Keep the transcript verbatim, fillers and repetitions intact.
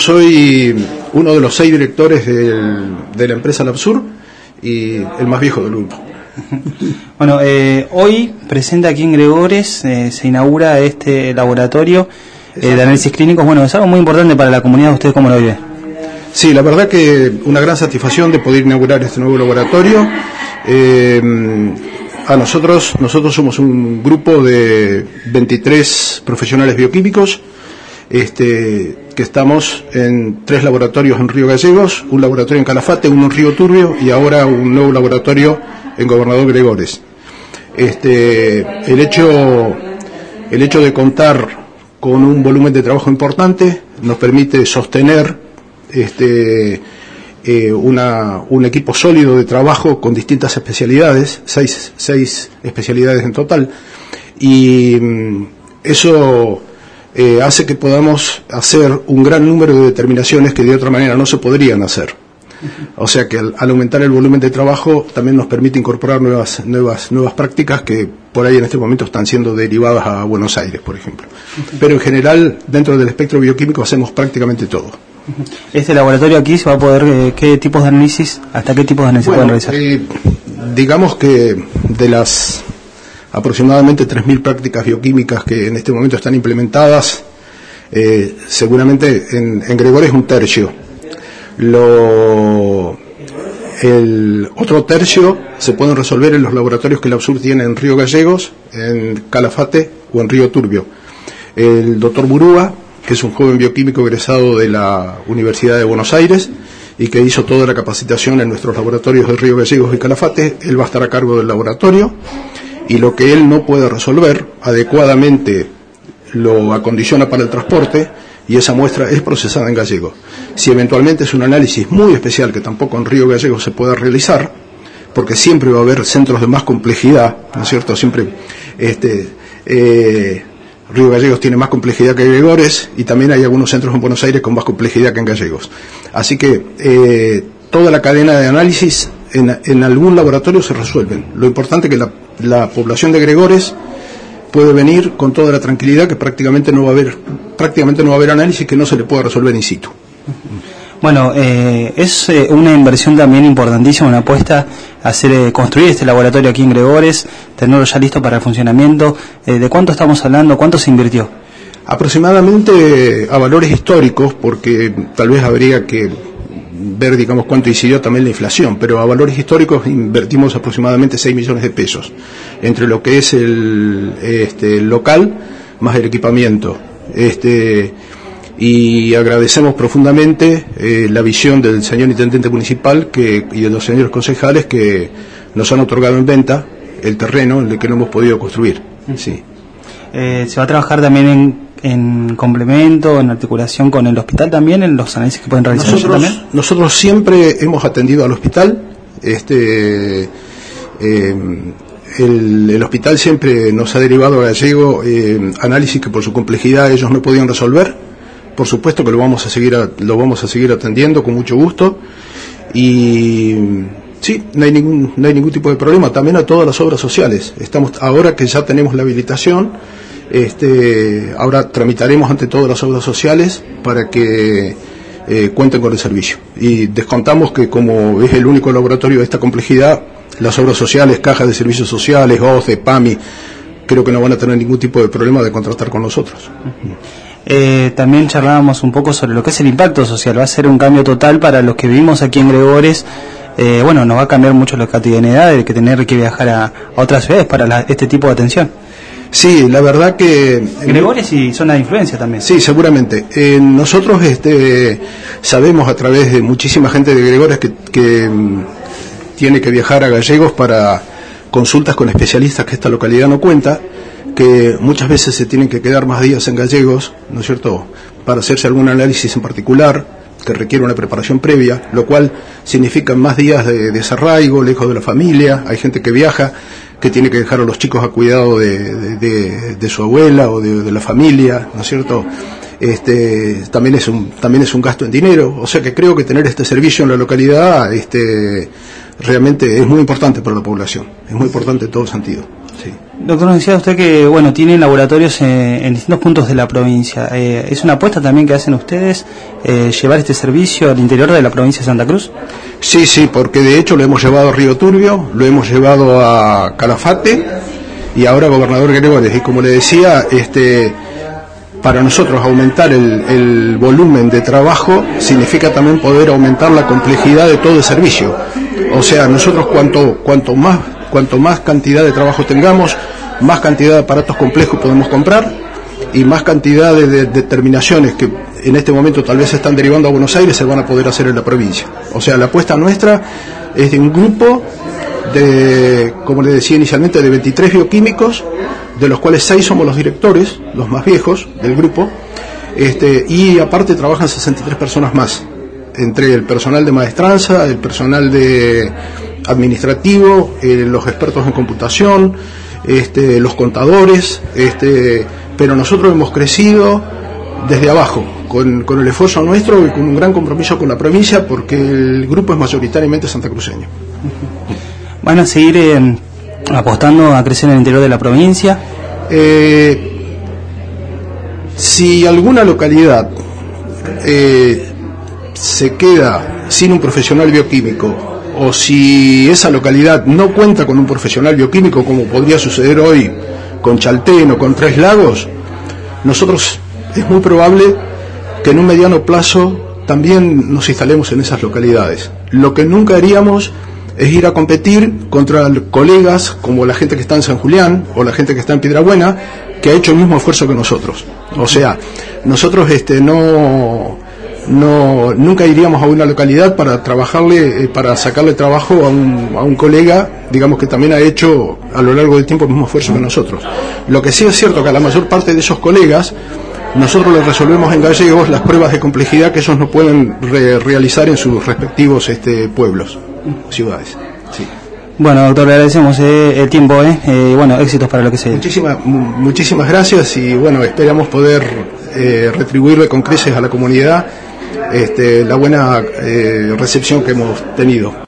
Soy uno de los seis directores del, de la empresa Labsur y el más viejo del grupo. Bueno, eh, hoy presenta aquí en Gregores, eh, se inaugura este laboratorio eh, de análisis clínicos. Bueno, es algo muy importante para la comunidad. ¿Usted cómo lo vive? Sí, la verdad que una gran satisfacción de poder inaugurar este nuevo laboratorio. Eh, a nosotros, nosotros somos un grupo de veintitrés profesionales bioquímicos, este, que estamos en tres laboratorios en Río Gallegos, un laboratorio en Calafate, uno en Río Turbio y ahora un nuevo laboratorio en Gobernador Gregores. Este, el hecho, el hecho de contar con un volumen de trabajo importante nos permite sostener este, eh, una, un equipo sólido de trabajo con distintas especialidades, seis, seis especialidades en total, y mm, eso eh, hace que podamos hacer un gran número de determinaciones que de otra manera no se podrían hacer. O sea que al, al aumentar el volumen de trabajo también nos permite incorporar nuevas, nuevas, nuevas prácticas que por ahí en este momento están siendo derivadas a Buenos Aires, por ejemplo. Pero en general, dentro del espectro bioquímico hacemos prácticamente todo. Este laboratorio aquí se va a poder, eh, ¿qué tipos de análisis, hasta qué tipos de análisis bueno, pueden realizar? Eh, digamos que de las aproximadamente tres mil prácticas bioquímicas que en este momento están implementadas, eh, seguramente en, en Gregores un tercio. Lo, el otro tercio se pueden resolver en los laboratorios que Labsur tiene en Río Gallegos, en Calafate o en Río Turbio. El doctor Burúa, que es un joven bioquímico egresado de la Universidad de Buenos Aires y que hizo toda la capacitación en nuestros laboratorios de Río Gallegos y Calafate, él va a estar a cargo del laboratorio y lo que él no puede resolver adecuadamente lo acondiciona para el transporte y esa muestra es procesada en Gallego. Si eventualmente es un análisis muy especial que tampoco en Río Gallegos se pueda realizar, porque siempre va a haber centros de más complejidad, ¿no es cierto? Siempre este, eh, Río Gallegos tiene más complejidad que Gregores y también hay algunos centros en Buenos Aires con más complejidad que en Gallegos. Así que eh, toda la cadena de análisis en, en algún laboratorio se resuelven. Lo importante es que la, la población de Gregores puede venir con toda la tranquilidad que prácticamente no va a haber prácticamente no va a haber análisis que no se le pueda resolver in situ. Bueno, eh, es eh, una inversión también importantísima, una apuesta a hacer eh, construir este laboratorio aquí en Gregores, tenerlo ya listo para el funcionamiento. Eh, ¿De cuánto estamos hablando? ¿Cuánto se invirtió? Aproximadamente a valores históricos, porque tal vez habría que ver, digamos, cuánto incidió también la inflación, pero a valores históricos invertimos aproximadamente seis millones de pesos, entre lo que es el, este, el local más el equipamiento. Este, y agradecemos profundamente eh, la visión del señor intendente municipal que, y de los señores concejales que nos han otorgado en venta el terreno en el que no hemos podido construir. Sí. Eh, ¿Se va a trabajar también en, en complemento, en articulación con el hospital también, en los análisis que pueden realizar nosotros, también? Nosotros siempre hemos atendido al hospital. Este, eh, el, el hospital siempre nos ha derivado a Gallego eh, análisis que por su complejidad ellos no podían resolver. Por supuesto que lo vamos a seguir a, lo vamos a seguir atendiendo con mucho gusto y sí, no hay ningún no hay ningún tipo de problema. También a todas las obras sociales. Estamos ahora que ya tenemos la habilitación, este, ahora tramitaremos ante todas las obras sociales para que eh, cuenten con el servicio. Y descontamos que como es el único laboratorio de esta complejidad, las obras sociales, cajas de servicios sociales, O C E, P A M I, creo que no van a tener ningún tipo de problema de contratar con nosotros. Eh, también charlábamos un poco sobre lo que es el impacto social. Va a ser un cambio total para los que vivimos aquí en Gregores. Eh, bueno, nos va a cambiar mucho la cotidianidad de que tener que viajar a, a otras ciudades para la, este tipo de atención. Sí, la verdad que... Gregores y zona de influencia también. Sí, seguramente. Eh, nosotros este, sabemos a través de muchísima gente de Gregores que, que tiene que viajar a Gallegos para consultas con especialistas que esta localidad no cuenta, que muchas veces se tienen que quedar más días en Gallegos, ¿no es cierto?, para hacerse algún análisis en particular que requiere una preparación previa, lo cual significa más días de desarraigo, lejos de la familia. Hay gente que viaja, que tiene que dejar a los chicos a cuidado de, de, de, de su abuela o de, de la familia, ¿no es cierto? Este, también es un también es un gasto en dinero, o sea que creo que tener este servicio en la localidad este, realmente es muy importante para la población, es muy importante en todo sentido. Sí. Doctor, nos decía usted que bueno tienen laboratorios en, en distintos puntos de la provincia. Eh, ¿Es una apuesta también que hacen ustedes eh, llevar este servicio al interior de la provincia de Santa Cruz? Sí, sí, porque de hecho lo hemos llevado a Río Turbio, lo hemos llevado a Calafate y ahora a Gobernador Gregores. Y como le decía, este, para nosotros aumentar el, el volumen de trabajo significa también poder aumentar la complejidad de todo el servicio. O sea, nosotros cuanto, cuanto más Cuanto más cantidad de trabajo tengamos, más cantidad de aparatos complejos podemos comprar y más cantidad de, de determinaciones que en este momento tal vez se están derivando a Buenos Aires se van a poder hacer en la provincia. O sea, la apuesta nuestra es de un grupo de, como le decía inicialmente, de veintitrés bioquímicos, de los cuales seis somos los directores, los más viejos del grupo, este, y aparte trabajan sesenta y tres personas más, entre el personal de maestranza, el personal de administrativo, eh, los expertos en computación, este, los contadores, este, pero nosotros hemos crecido desde abajo, con, con el esfuerzo nuestro y con un gran compromiso con la provincia, porque el grupo es mayoritariamente santacruceño. ¿Van a seguir eh, apostando a crecer en el interior de la provincia? Eh, si alguna localidad eh, se queda sin un profesional bioquímico, o si esa localidad no cuenta con un profesional bioquímico, como podría suceder hoy con Chaltén o con Tres Lagos, nosotros es muy probable que en un mediano plazo también nos instalemos en esas localidades. Lo que nunca haríamos es ir a competir contra colegas como la gente que está en San Julián o la gente que está en Piedrabuena, que ha hecho el mismo esfuerzo que nosotros. O sea, nosotros este no... No, nunca iríamos a una localidad para trabajarle, eh, para sacarle trabajo a un, a un colega, digamos que también ha hecho a lo largo del tiempo el mismo esfuerzo que nosotros. Lo que sí es cierto que a la mayor parte de esos colegas, nosotros les resolvemos en gallegos las pruebas de complejidad que ellos no pueden re realizar en sus respectivos este, pueblos, ciudades. Sí. Bueno, doctor, le agradecemos eh, el tiempo, eh, eh, bueno, éxitos para lo que se... Muchísimas, muchísimas gracias y bueno, esperamos poder eh, retribuirle con creces a la comunidad Este, la buena eh, recepción que hemos tenido.